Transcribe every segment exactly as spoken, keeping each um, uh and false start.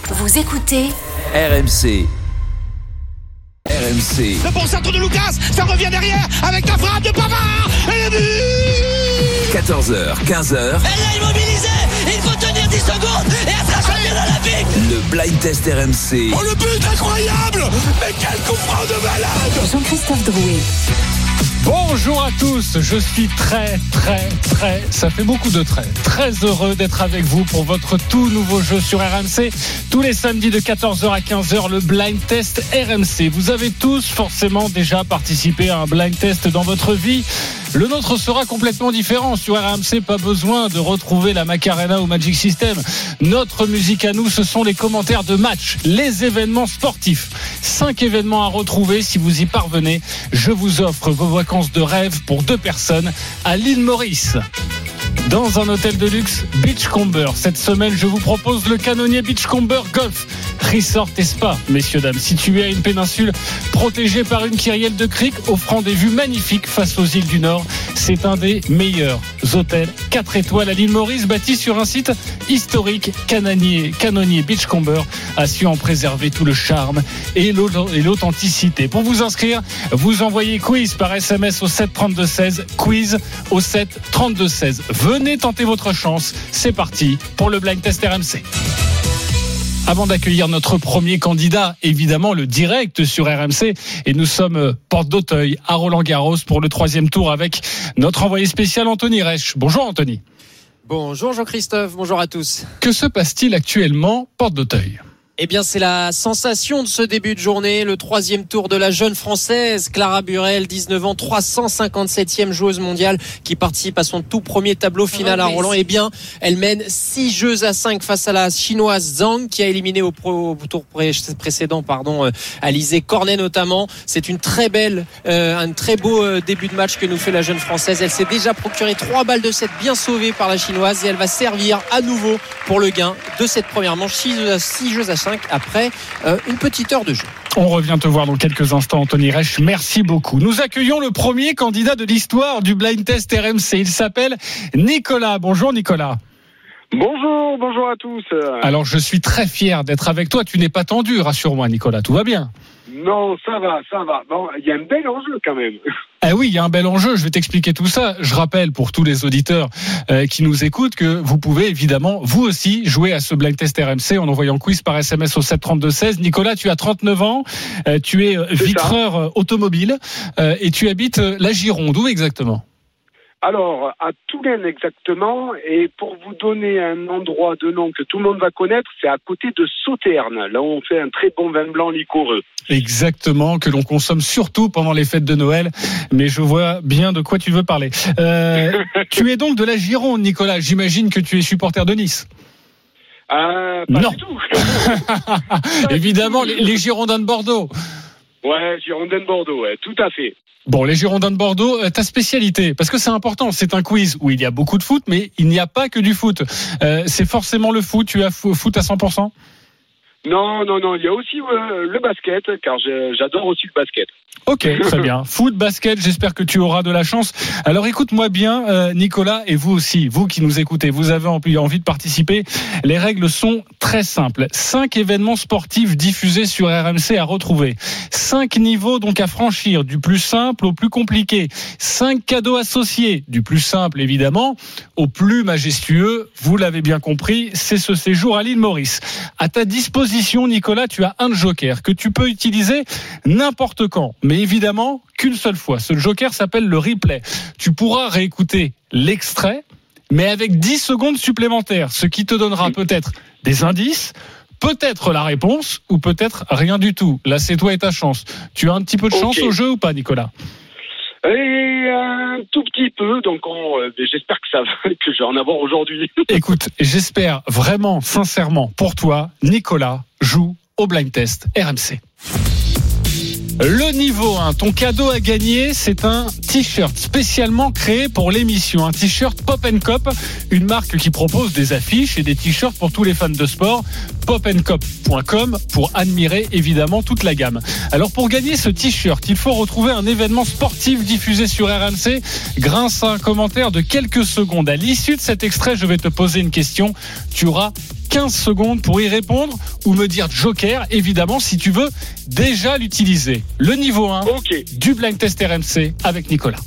Vous écoutez R M C. R M C. Le bon centre de Lucas, ça revient derrière avec la frappe de Pavard et le but. quatorze heures, quinze heures. Elle est immobilisée, il faut tenir dix secondes et elle sera championne olympique. Le blind test R M C. Oh, le but incroyable. Mais quel coup franc de malade. Jean-Christophe Drouet. Bonjour à tous, je suis très très très, ça fait beaucoup de très, très heureux d'être avec vous pour votre tout nouveau jeu sur R M C. Tous les samedis de quatorze heures à quinze heures, le blind test R M C. Vous avez tous forcément déjà participé à un blind test dans votre vie. Le nôtre sera complètement différent. Sur R M C, pas besoin de retrouver la Macarena ou Magic System. Notre musique à nous, ce sont les commentaires de match, les événements sportifs. Cinq événements à retrouver. Si vous y parvenez, je vous offre vos vacances de rêve pour deux personnes à l'île Maurice. Dans un hôtel de luxe, Beachcomber. Cette semaine, je vous propose le Canonnier Beachcomber Golf Resort et Spa, messieurs, dames, situé à une péninsule protégée par une kyrielle de criques, offrant des vues magnifiques face aux îles du Nord. C'est un des meilleurs hôtels quatre étoiles à l'île Maurice, bâti sur un site historique. Canonnier, Canonnier Beachcomber a su en préserver tout le charme et l'authenticité. Pour vous inscrire, vous envoyez quiz par S M S au sept trente-deux seize, quiz au sept trente-deux seize. Venez tenter votre chance. C'est parti pour le blind test R M C. Avant d'accueillir notre premier candidat, évidemment le direct sur R M C, et nous sommes porte d'Auteuil à Roland-Garros pour le troisième tour avec notre envoyé spécial Anthony Reich. Bonjour Anthony. Bonjour Jean-Christophe, bonjour à tous. Que se passe-t-il actuellement porte d'Auteuil ? Eh bien, c'est la sensation de ce début de journée, le troisième tour de la jeune française Clara Burel, dix-neuf ans, trois cent cinquante-septième joueuse mondiale qui participe à son tout premier tableau final à Roland. Eh bien, elle mène six jeux à cinq face à la chinoise Zhang qui a éliminé au, pro, au tour pré- précédent, pardon, euh, Alizé Cornet notamment. C'est une très belle, euh, un très beau euh, début de match que nous fait la jeune française. Elle s'est déjà procuré trois balles de sept bien sauvées par la chinoise et elle va servir à nouveau pour le gain de cette première manche. six jeux à cinq après euh, une petite heure de jeu. On revient te voir dans quelques instants, Anthony Reich. Merci beaucoup. Nous accueillons le premier candidat de l'histoire du blind test R M C. Il s'appelle Nicolas. Bonjour Nicolas. Bonjour, bonjour à tous. Alors je suis très fier d'être avec toi. Tu n'es pas tendu, rassure-moi Nicolas. Tout va bien? Non, ça va, ça va. Bon, il y a un bel enjeu quand même. Ah oui, il y a un bel enjeu, je vais t'expliquer tout ça. Je rappelle pour tous les auditeurs euh, qui nous écoutent que vous pouvez évidemment, vous aussi, jouer à ce blind test R M C en envoyant quiz par S M S au sept trente-deux seize. Nicolas, tu as trente-neuf ans, euh, tu es vitreur euh, automobile euh, et tu habites euh, la Gironde. Où exactement ? Alors, à Toulaine exactement, et pour vous donner un endroit de nom que tout le monde va connaître, c'est à côté de Sauternes. Là où on fait un très bon vin blanc liquoreux. Exactement, que l'on consomme surtout pendant les fêtes de Noël, mais je vois bien de quoi tu veux parler. Euh, tu es donc de la Gironde, Nicolas, j'imagine que tu es supporter de Nice. Euh, pas non. du tout. Évidemment, les, les Girondins de Bordeaux. Ouais, Girondins de Bordeaux, ouais, tout à fait. Bon, les Girondins de Bordeaux, ta spécialité, parce que c'est important, c'est un quiz où il y a beaucoup de foot, mais il n'y a pas que du foot. Euh, c'est forcément le foot, tu as foot à cent pour cent ? Non, non, non, il y a aussi euh, le basket, car je, j'adore aussi le basket. Ok, très bien. Foot, basket, j'espère que tu auras de la chance. Alors écoute-moi bien, euh, Nicolas, et vous aussi, vous qui nous écoutez, vous avez envie de participer. Les règles sont très simples. Cinq événements sportifs diffusés sur R M C à retrouver. Cinq niveaux donc à franchir, du plus simple au plus compliqué. Cinq cadeaux associés, du plus simple évidemment au plus majestueux. Vous l'avez bien compris, c'est ce séjour à l'île Maurice. À ta disposition, Nicolas, tu as un joker que tu peux utiliser n'importe quand. Mais évidemment, qu'une seule fois. Ce joker s'appelle le replay. Tu pourras réécouter l'extrait, mais avec dix secondes supplémentaires, ce qui te donnera peut-être des indices, peut-être la réponse, ou peut-être rien du tout. Là, c'est toi et ta chance. Tu as un petit peu de chance okay. au jeu ou pas, Nicolas ? Et un tout petit peu, donc on, euh, j'espère que ça va, que je vais en avoir aujourd'hui. Écoute, j'espère vraiment, sincèrement, pour toi, Nicolas joue au blind test R M C. Le niveau un, ton cadeau à gagner, c'est un t-shirt spécialement créé pour l'émission. Un t-shirt Pop and Cop, une marque qui propose des affiches et des t-shirts pour tous les fans de sport. pop and cop point com pour admirer évidemment toute la gamme. Alors pour gagner ce t-shirt, il faut retrouver un événement sportif diffusé sur R M C grâce à un commentaire de quelques secondes. À l'issue de cet extrait, je vais te poser une question. Tu auras quinze secondes pour y répondre ou me dire joker, évidemment, si tu veux déjà l'utiliser. Le niveau un okay. du Blind Test R M C avec Nicolas.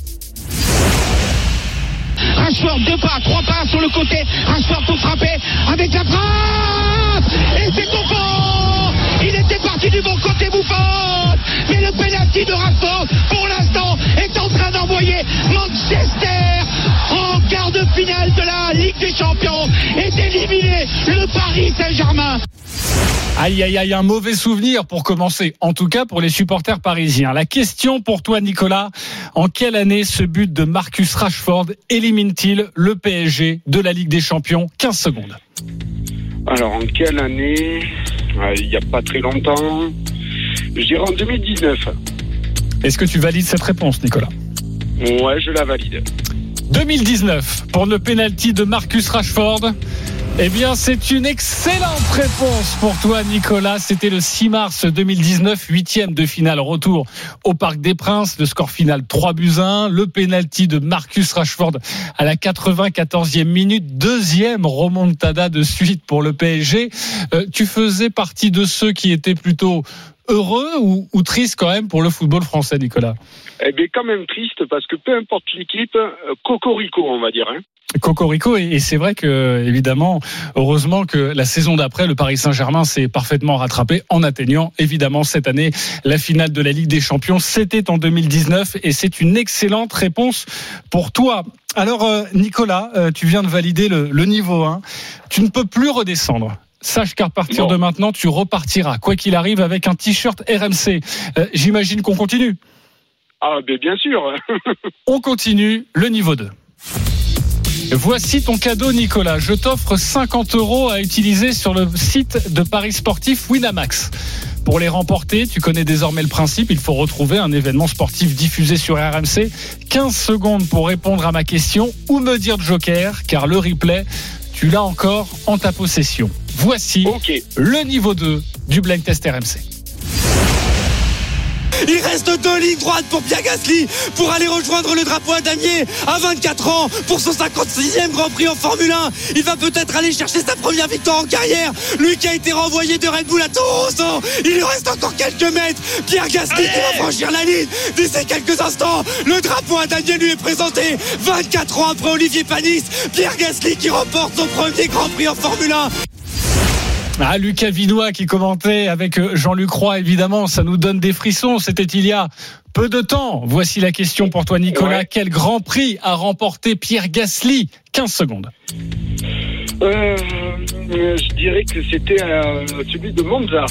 Rashford, deux pas, trois pas sur le côté. Rashford pour frapper avec la frappe. Et c'est Buffon. Il était parti du bon côté, Buffon. Mais le penalty de Rashford, pour l'instant, est en train d'envoyer Manchester en quart de finale de la Ligue des Champions et d'éliminer le Paris Saint-Germain. Aïe, aïe, aïe, un mauvais souvenir pour commencer, en tout cas pour les supporters parisiens. La question pour toi, Nicolas, en quelle année ce but de Marcus Rashford élimine-t-il le P S G de la Ligue des Champions? quinze secondes. Alors, en quelle année? Il n'y a pas très longtemps. Je dirais en deux mille dix-neuf. Est-ce que tu valides cette réponse, Nicolas? Ouais, je la valide. deux mille dix-neuf, pour le penalty de Marcus Rashford. Eh bien, c'est une excellente réponse pour toi, Nicolas. C'était le six mars deux mille dix-neuf, huitième de finale retour au Parc des Princes. Le score final trois buts à un. Le penalty de Marcus Rashford à la quatre-vingt-quatorzième minute. Deuxième remontada de suite pour le P S G. Euh, tu faisais partie de ceux qui étaient plutôt heureux ou, ou tristes quand même pour le football français, Nicolas? Eh bien, quand même triste parce que peu importe l'équipe, cocorico, on va dire, hein. Cocorico, et c'est vrai que, évidemment, heureusement que la saison d'après, le Paris Saint-Germain s'est parfaitement rattrapé en atteignant, évidemment, cette année, la finale de la Ligue des Champions. C'était en deux mille dix-neuf et c'est une excellente réponse pour toi. Alors, euh, Nicolas, euh, tu viens de valider le, le niveau un. Tu ne peux plus redescendre. Sache qu'à partir non. de maintenant, tu repartiras, quoi qu'il arrive, avec un t-shirt R M C. Euh, j'imagine qu'on continue. Ah, ben bien sûr. On continue, le niveau deux. Voici ton cadeau, Nicolas. Je t'offre cinquante euros à utiliser sur le site de paris sportif Winamax. Pour les remporter, tu connais désormais le principe. Il faut retrouver un événement sportif diffusé sur R M C. quinze secondes pour répondre à ma question ou me dire joker, car le replay, tu l'as encore en ta possession. Voici okay. le niveau deux du Blind Test R M C. Il reste deux lignes droites pour Pierre Gasly pour aller rejoindre le drapeau à damier à vingt-quatre ans pour son cinquante-sixième Grand Prix en Formule un. Il va peut-être aller chercher sa première victoire en carrière. Lui qui a été renvoyé de Red Bull à Toro Rosso. Il lui reste encore quelques mètres. Pierre Gasly Allez qui va franchir la ligne d'ici quelques instants. Le drapeau à damier lui est présenté vingt-quatre ans après Olivier Panis. Pierre Gasly qui remporte son premier Grand Prix en Formule un. Ah, Lucas Vinois qui commentait avec Jean-Luc Roy, évidemment, ça nous donne des frissons. C'était il y a peu de temps. Voici la question pour toi, Nicolas. Ouais. Quel Grand Prix a remporté Pierre Gasly? quinze secondes. Euh, je dirais que c'était euh, celui de Monza.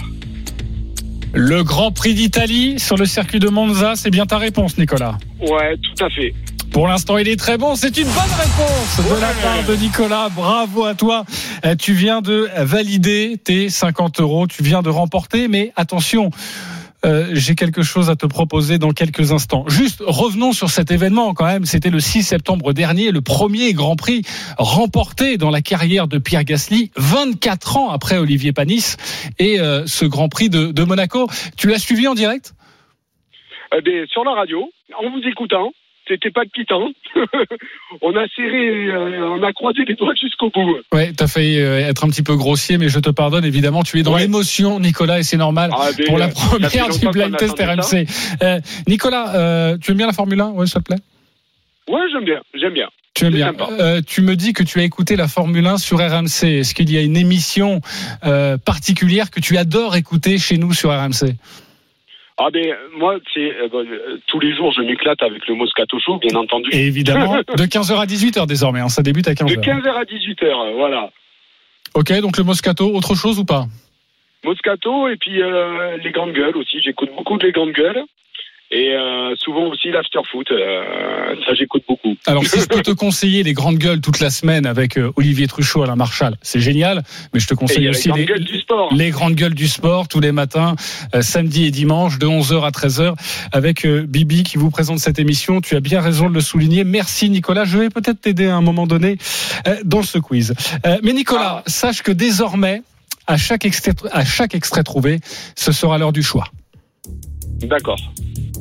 Le Grand Prix d'Italie sur le circuit de Monza, c'est bien ta réponse, Nicolas? Ouais, tout à fait. Pour l'instant, il est très bon. C'est une bonne réponse de la part de Nicolas. Bravo à toi. Tu viens de valider tes cinquante euros. Tu viens de remporter. Mais attention, euh, j'ai quelque chose à te proposer dans quelques instants. Juste, revenons sur cet événement quand même. C'était le six septembre dernier, le premier Grand Prix remporté dans la carrière de Pierre Gasly, vingt-quatre ans après Olivier Panis et euh, ce Grand Prix de, de Monaco. Tu l'as suivi en direct? Eh bien, sur la radio, en vous écoutant. C'était pas palpitant. On a serré, euh, on a croisé les doigts jusqu'au bout. Ouais, t'as failli euh, être un petit peu grossier, mais je te pardonne, évidemment. Tu es dans ouais. l'émotion, Nicolas, et c'est normal. Ah, pour la première du Blind Test R M C. Euh, Nicolas, euh, tu aimes bien la Formule un? Ouais, s'il te plaît. Ouais, j'aime bien, j'aime bien. Tu aimes bien. Euh, tu me dis que tu as écouté la Formule un sur R M C. Est-ce qu'il y a une émission euh, particulière que tu adores écouter chez nous sur R M C? Ah ben moi c'est euh, euh, tous les jours je m'éclate avec le Moscato Show, bien entendu. Et évidemment de quinze heures à dix-huit heures désormais, hein, ça débute à quinze heures. De quinze heures à dix-huit heures, voilà. Ok, donc le Moscato, autre chose ou pas? Moscato et puis euh, les grandes gueules aussi, j'écoute beaucoup de les grandes gueules. Et euh, souvent aussi l'after-foot, euh, ça j'écoute beaucoup. Alors si je peux te conseiller les grandes gueules toute la semaine avec euh, Olivier Truchot, Alain Marchal, c'est génial. Mais je te conseille et aussi les, les, les grandes gueules du sport tous les matins, euh, samedi et dimanche de onze heures à treize heures avec euh, Bibi qui vous présente cette émission. Tu as bien raison de le souligner. Merci Nicolas. Je vais peut-être t'aider à un moment donné euh, dans ce quiz. Euh, mais Nicolas, ah. sache que désormais, à chaque extrait, à chaque extrait trouvé, ce sera l'heure du choix. D'accord.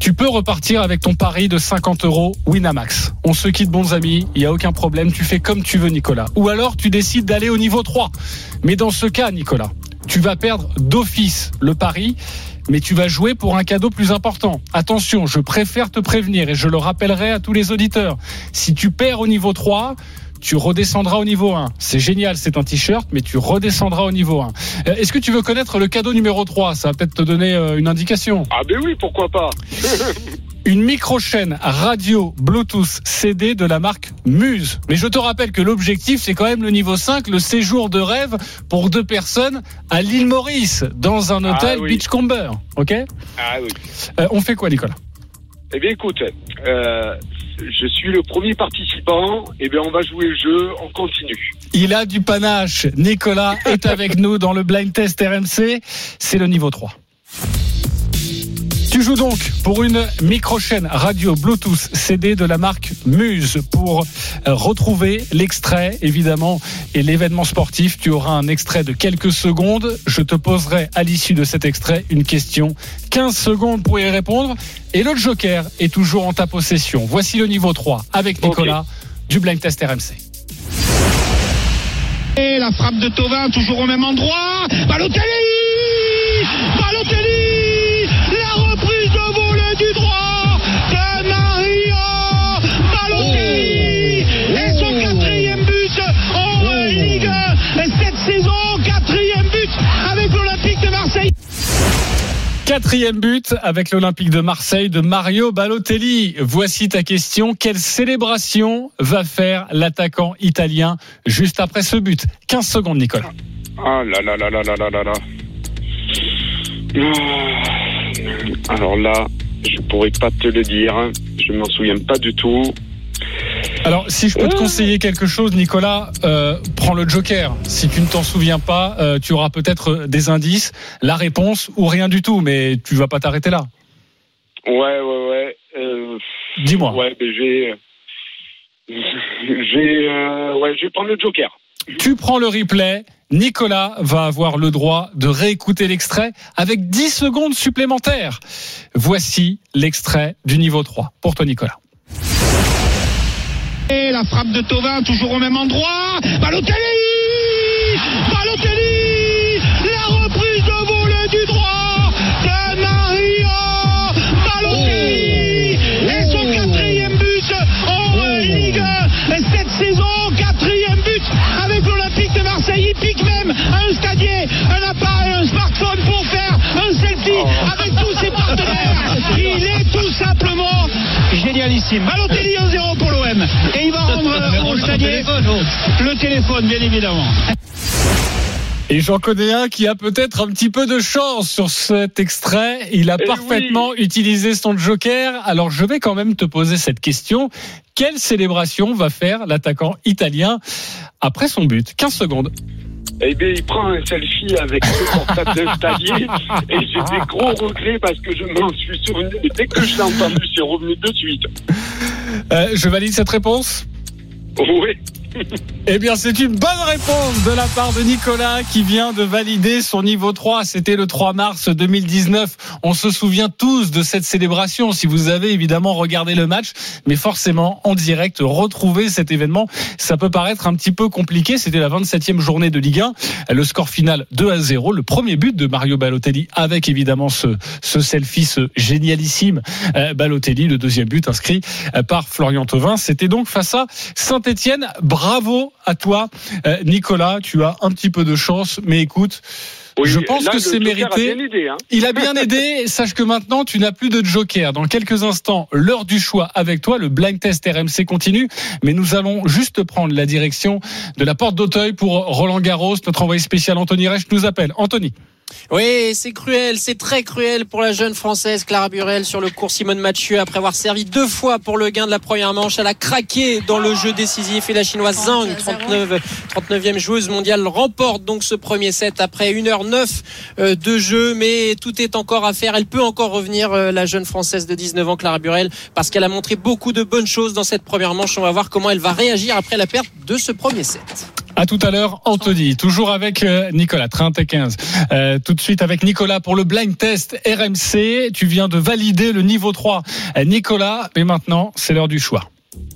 Tu peux repartir avec ton pari de cinquante euros Winamax. On se quitte, bons amis, il n'y a aucun problème, tu fais comme tu veux, Nicolas. Ou alors tu décides d'aller au niveau trois. Mais dans ce cas, Nicolas, tu vas perdre d'office le pari, mais tu vas jouer pour un cadeau plus important. Attention, je préfère te prévenir et je le rappellerai à tous les auditeurs. Si tu perds au niveau trois, tu redescendras au niveau un. C'est génial, c'est un t-shirt, mais tu redescendras au niveau un. Euh, est-ce que tu veux connaître le cadeau numéro trois ? Ça va peut-être te donner euh, une indication. Ah ben oui, pourquoi pas. Une micro-chaîne radio Bluetooth C D de la marque Muse. Mais je te rappelle que l'objectif, c'est quand même le niveau cinq, le séjour de rêve pour deux personnes à l'île Maurice, dans un hôtel ah, oui. Beachcomber. Ok ? Ah oui. Euh, on fait quoi, Nicolas ? Eh bien, écoute, euh, je suis le premier participant. Eh bien, on va jouer le jeu, on continue. Il a du panache. Nicolas est avec nous dans le blind test R M C. C'est le niveau trois. Tu joues donc pour une micro-chaîne radio Bluetooth C D de la marque Muse. Pour retrouver l'extrait, évidemment, et l'événement sportif, tu auras un extrait de quelques secondes. Je te poserai à l'issue de cet extrait une question. quinze secondes pour y répondre. Et le joker est toujours en ta possession. Voici le niveau trois avec Nicolas okay. du blind test R M C. Et la frappe de Thauvin, toujours au même endroit. Balotelli Balotelli reprise de volée du droit de Mario Balotelli et son quatrième but en Ligue un cette saison, quatrième but avec l'Olympique de Marseille. Quatrième but avec l'Olympique de Marseille de Mario Balotelli. Voici ta question. Quelle célébration va faire l'attaquant italien juste après ce but ? quinze secondes, Nicolas. Ah là là là là là là là là. Alors là, je pourrais pas te le dire. Je m'en souviens pas du tout. Alors, si je peux te conseiller quelque chose, Nicolas, euh, prends le joker. Si tu ne t'en souviens pas, euh, tu auras peut-être des indices, la réponse ou rien du tout, mais tu vas pas t'arrêter là. Ouais, ouais, ouais. Euh, Dis-moi. Ouais, mais j'ai, j'ai, euh, ouais, je vais prendre le joker. Tu prends le replay. Nicolas va avoir le droit de réécouter l'extrait avec dix secondes supplémentaires. Voici l'extrait du niveau trois. Pour toi, Nicolas. Et la frappe de Thauvin, toujours au même endroit. Balotelli Balotelli la reprise de volée du droit de Mario Balotelli et son quatrième but en Ligue un cette saison, quatrième but avec l'Olympique de Marseille. Il pique même un stadier, un appareil, un smartphone pour faire un selfie avec tous ses partenaires. Il est tout simplement génialissime. Balotelli un zéro pour l'O M. Et il va rendre au stadier le téléphone, bien évidemment. Et j'en connais un qui a peut-être un petit peu de chance sur cet extrait. Il a Et parfaitement oui. utilisé son joker. Alors je vais quand même te poser cette question. Quelle célébration va faire l'attaquant italien après son but ? quinze secondes. Eh bien, il prend un selfie avec le portable d'un stadier et j'ai des gros regrets parce que je m'en suis souvenu. Et dès que je l'ai entendu, c'est revenu de suite. Euh, je valide cette réponse ? Oui. Eh bien, c'est une bonne réponse de la part de Nicolas qui vient de valider son niveau trois. C'était le trois mars deux mille dix-neuf. On se souvient tous de cette célébration si vous avez évidemment regardé le match. Mais forcément, en direct, retrouver cet événement, ça peut paraître un petit peu compliqué. C'était la vingt-septième journée de Ligue un. Le score final deux à zéro. Le premier but de Mario Balotelli avec évidemment ce, ce selfie, ce génialissime euh, Balotelli. Le deuxième but inscrit euh, par Florian Thauvin. C'était donc face à Saint-Etienne. Bravo à toi, euh, Nicolas. Tu as un petit peu de chance, mais écoute, oui, je pense là, que c'est mérité. A bien aidé, hein. Il a bien aidé. Sache que maintenant, tu n'as plus de joker. Dans quelques instants, l'heure du choix avec toi. Le blind test R M C continue, mais nous allons juste prendre la direction de la porte d'Auteuil pour Roland Garros. Notre envoyé spécial Anthony Reich nous appelle. Anthony. Oui, c'est cruel, c'est très cruel pour la jeune Française Clara Burel sur le court Simone Mathieu. Après avoir servi deux fois pour le gain de la première manche, elle a craqué dans le jeu décisif et la chinoise Zhang, trente-neuvième joueuse mondiale, remporte donc ce premier set après une heure neuf de jeu. Mais tout est encore à faire, elle peut encore revenir, la jeune Française de dix-neuf ans Clara Burel, parce qu'elle a montré beaucoup de bonnes choses dans cette première manche. On va voir comment elle va réagir après la perte de ce premier set. À tout à l'heure, Anthony, toujours avec euh, Nicolas, trente et quinze. Euh, tout de suite avec Nicolas pour le blind test R M C. Tu viens de valider le niveau trois. Euh, Nicolas, mais maintenant, c'est l'heure du choix.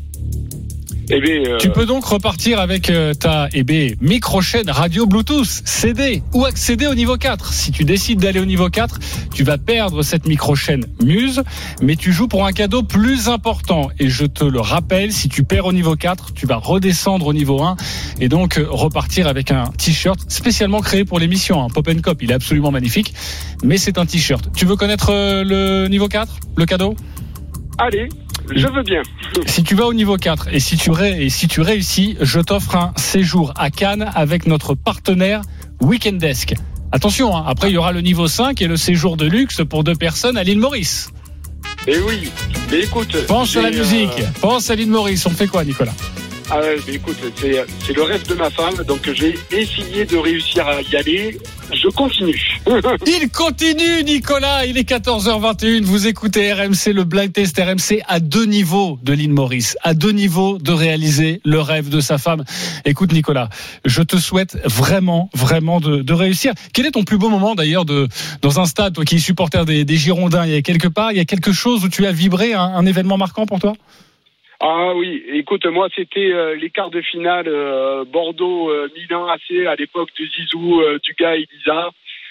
Eh bien, euh... Tu peux donc repartir avec euh, ta eh bien, micro-chaîne radio Bluetooth, C D ou accéder au niveau quatre. Si tu décides d'aller au niveau quatre, tu vas perdre cette micro-chaîne Muse, mais tu joues pour un cadeau plus important. Et je te le rappelle, si tu perds au niveau quatre, tu vas redescendre au niveau un et donc euh, repartir avec un t-shirt spécialement créé pour l'émission. Hein. Pop and Cop, il est absolument magnifique, mais c'est un t-shirt. Tu veux connaître euh, le niveau quatre, le cadeau ? Allez, je veux bien. Si tu vas au niveau quatre et si tu, ré, et si tu réussis, je t'offre un séjour à Cannes avec notre partenaire Weekend Desk. Attention, hein, après il y aura le niveau cinq et le séjour de luxe pour deux personnes à l'île Maurice. Eh oui, mais écoute... Pense à la musique, euh... pense à l'île Maurice. On fait quoi, Nicolas ? Ah ouais, mais écoute, c'est, c'est le rêve de ma femme, donc j'ai essayé de réussir à y aller. Je continue. Il continue, Nicolas. Il est quatorze heures vingt et une. Vous écoutez R M C, le blind test R M C à deux niveaux de l'île Maurice, à deux niveaux de réaliser le rêve de sa femme. Écoute, Nicolas, je te souhaite vraiment, vraiment de, de réussir. Quel est ton plus beau moment d'ailleurs de dans un stade, toi qui es supporter des, des Girondins, il y a quelque part, il y a quelque chose où tu as vibré, un, un événement marquant pour toi ? Ah oui, écoute, moi c'était euh, les quarts de finale euh, Bordeaux-Milan euh, A C à l'époque de Zizou, euh, Dugas et Lisa,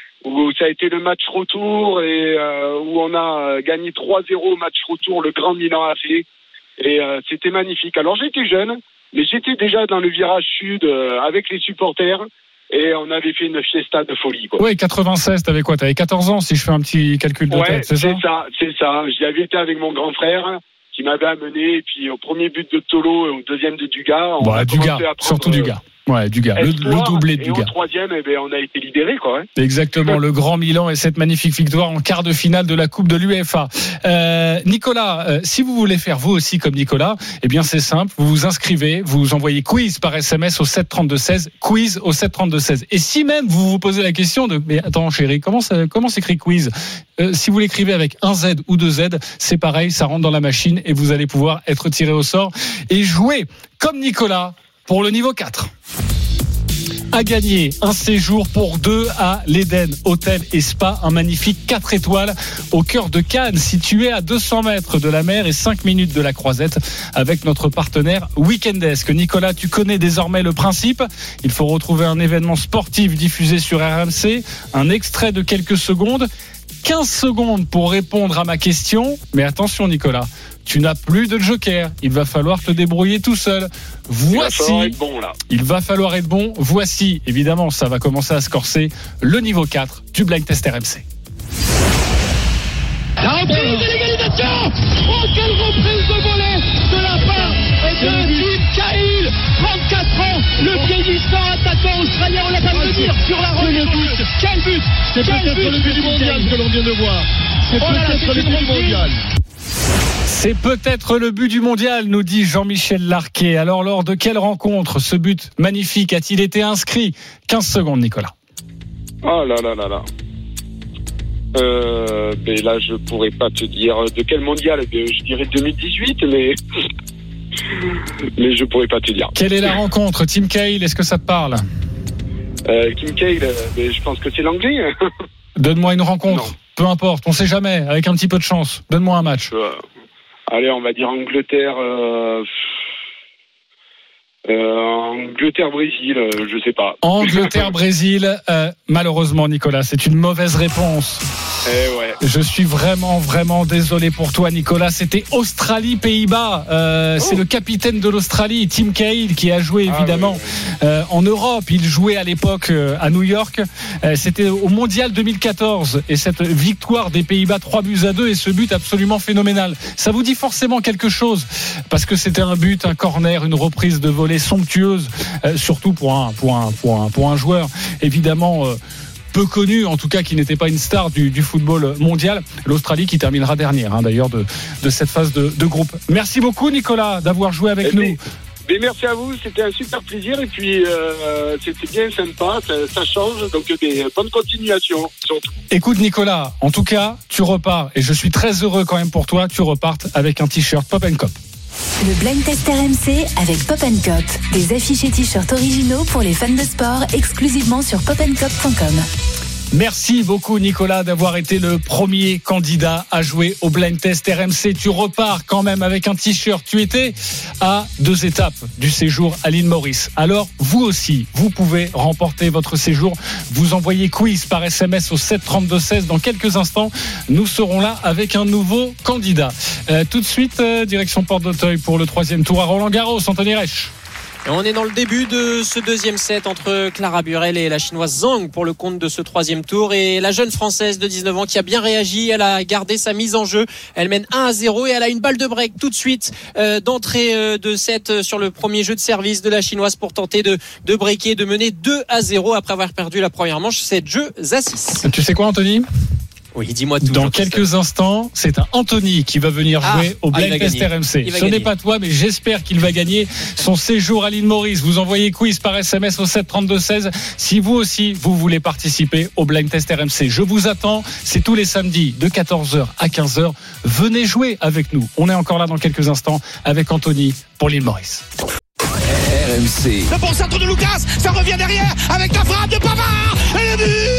où ça a été le match retour et euh, où on a gagné trois zéro au match retour, le grand Milan A C, et euh, c'était magnifique. Alors j'étais jeune, mais j'étais déjà dans le virage sud euh, avec les supporters et on avait fait une fiesta de folie, quoi. Oui, quatre-vingt-seize, t'avais quoi ? T'avais quatorze ans si je fais un petit calcul de ouais, tête, c'est, c'est ça ? ça, c'est ça. J'y avais été avec mon grand frère qui m'avait amené, et puis au premier but de Tolo et au deuxième de Dugas. On bon, a Dugas, prendre, surtout Dugas. Ouais, Dugas, le, le doublé de et Dugas. Et au troisième, eh ben, on a été libérés, quoi. Hein. Exactement, le Grand Milan et cette magnifique victoire en quart de finale de la Coupe de l'UEFA. Euh, Nicolas, euh, si vous voulez faire vous aussi comme Nicolas, eh bien c'est simple, vous vous inscrivez, vous envoyez quiz par S M S au sept trente-deux seize, quiz au sept trente-deux seize. Et si même vous vous posez la question de, mais attends chérie, comment ça, comment s'écrit quiz ? euh, Si vous l'écrivez avec un Z ou deux Z, c'est pareil, ça rentre dans la machine et vous allez pouvoir être tiré au sort et jouer comme Nicolas pour le niveau quatre. À gagner un séjour pour deux à l'Eden Hôtel et Spa, un magnifique quatre étoiles au cœur de Cannes, situé à deux cents mètres de la mer et cinq minutes de la Croisette, avec notre partenaire Weekend Desk. Nicolas, tu connais désormais le principe. Il faut retrouver un événement sportif diffusé sur R M C, un extrait de quelques secondes, quinze secondes pour répondre à ma question. Mais attention, Nicolas, tu n'as plus de joker. Il va falloir te débrouiller tout seul. Voici. Il va falloir être bon, là. Il va falloir être bon. Voici, évidemment, ça va commencer à se corser, le niveau quatre du blind test R M C. La reprise de l'égalisation. Oh, quelle reprise de volée de la part de Tim Cahill. trente-quatre ans, le vieillissant attaquant australien. On l'a pas vu dire sur la reprise. Quel but. C'est quel peut-être but le but du mondial que l'on vient de voir. C'est oh peut-être là, le but du mondial. C'est peut-être le but du mondial, nous dit Jean-Michel Larquet. Alors, lors de quelle rencontre ce but magnifique a-t-il été inscrit ? quinze secondes, Nicolas. Oh là là là là. Euh, ben là, je pourrais pas te dire de quel mondial. Je dirais deux mille dix-huit, mais mais je pourrais pas te dire. Quelle est la rencontre ? Tim Cahill, est-ce que ça te parle ? euh, Tim Cahill, ben, je pense que c'est l'anglais. Donne-moi une rencontre. Non. Peu importe, on sait jamais. Avec un petit peu de chance. Donne-moi un match. Euh, allez, on va dire Angleterre. Euh... Euh, Angleterre-Brésil, euh, je sais pas. Angleterre-Brésil, euh, malheureusement, Nicolas, c'est une mauvaise réponse. Eh ouais. Je suis vraiment, vraiment désolé pour toi, Nicolas. C'était Australie-Pays-Bas. Euh, oh. C'est le capitaine de l'Australie, Tim Cahill, qui a joué évidemment ah, ouais, ouais. Euh, en Europe. Il jouait à l'époque euh, à New York. Euh, c'était au Mondial deux mille quatorze. Et cette victoire des Pays-Bas, trois buts à deux, et ce but absolument phénoménal. Ça vous dit forcément quelque chose, parce que c'était un but, un corner, une reprise de volée somptueuse, euh, surtout pour un, pour un, pour un, pour un joueur évidemment euh, peu connu, en tout cas qui n'était pas une star du, du football mondial. L'Australie qui terminera dernière hein, d'ailleurs de, de cette phase de, de groupe. Merci beaucoup Nicolas d'avoir joué avec mais, nous. Mais merci à vous, c'était un super plaisir et puis euh, c'était bien sympa, ça, ça change, donc des bonnes continuations surtout. Écoute Nicolas, en tout cas tu repars et je suis très heureux quand même pour toi, tu repartes avec un t-shirt Pop and Cop. Le Blind Test R M C avec Pop and Cop. Des affiches et t-shirts originaux pour les fans de sport exclusivement sur pop and cop point com. Merci beaucoup Nicolas d'avoir été le premier candidat à jouer au Blind Test R M C. Tu repars quand même avec un t-shirt. Tu étais à deux étapes du séjour à l'île Maurice. Alors vous aussi, vous pouvez remporter votre séjour. Vous envoyez quiz par S M S au sept trente-deux seize. Dans quelques instants, nous serons là avec un nouveau candidat. Euh, tout de suite, euh, direction Porte d'Auteuil pour le troisième tour à Roland-Garros. Anthony Reich. Et on est dans le début de ce deuxième set entre Clara Burel et la chinoise Zhang pour le compte de ce troisième tour. Et la jeune française de dix-neuf ans qui a bien réagi, elle a gardé sa mise en jeu. Elle mène un à zéro et elle a une balle de break tout de suite euh, d'entrée euh, de set sur le premier jeu de service de la chinoise pour tenter de, de breaker, de mener deux à zéro après avoir perdu la première manche. sept jeux à six. Tu sais quoi Anthony ? Oui, dis-moi tout. Dans quelques instants, c'est un Anthony qui va venir jouer ah, au Blind ah, Test R M C. Ce gagner. n'est pas toi, mais j'espère qu'il va gagner son séjour à l'île Maurice. Vous envoyez quiz par S M S au sept trente-deux seize. Si vous aussi, vous voulez participer au Blind Test R M C, je vous attends. C'est tous les samedis de quatorze heures à quinze heures. Venez jouer avec nous. On est encore là dans quelques instants avec Anthony pour l'île Maurice. R M C. Le bon centre de Lucas, ça revient derrière avec la frappe de Pavard et le